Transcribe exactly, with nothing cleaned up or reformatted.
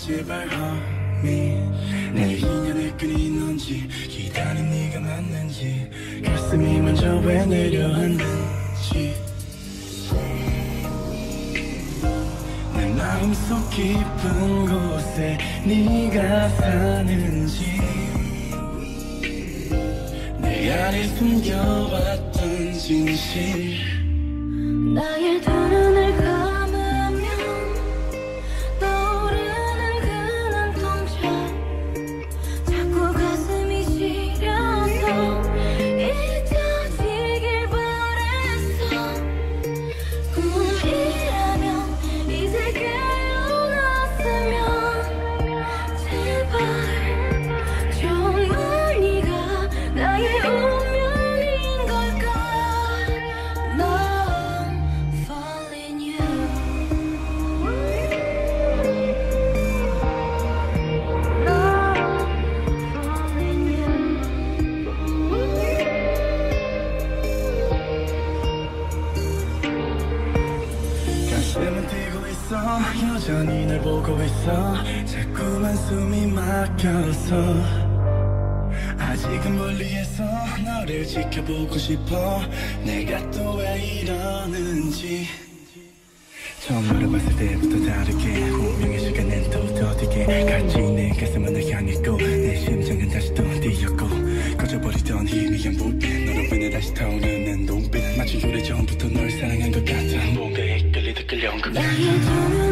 제발 homie 내 인연의 끈이 넌지 기다린 네가 맞는지 가슴이 먼저 왜 내려앉는지 내 마음속 깊은 곳에 네가 사는지 내 안에 숨겨왔던 진실 나의 두 눈을 감으면 떠오르는 그 눈동자 자꾸 가슴이 시려서 잊혀지길 바랬어 꿈이라면 이제 깨어났으면 제발 정말 네가 나의 운명인 걸까 가슴은 뛰고 있어 여전히 널 보고 있어 자꾸만 숨이 막혀서 아직은 멀리에서 너를 지켜보고 싶어 내가 또 왜 이러는지 처음 너를 봤을 때부터 다르게 운명의 시간은 또 더디게 같이 내 가슴은 널 향했고 내 심장은 다시 또 뛰었고 꺼져버리던 희미한 불빛 너로 인해 다시 타오르는 눈빛 마치 오래전부터 널 사랑한 것 같아 뭔가에 끌리듯 끌려온 것 같아.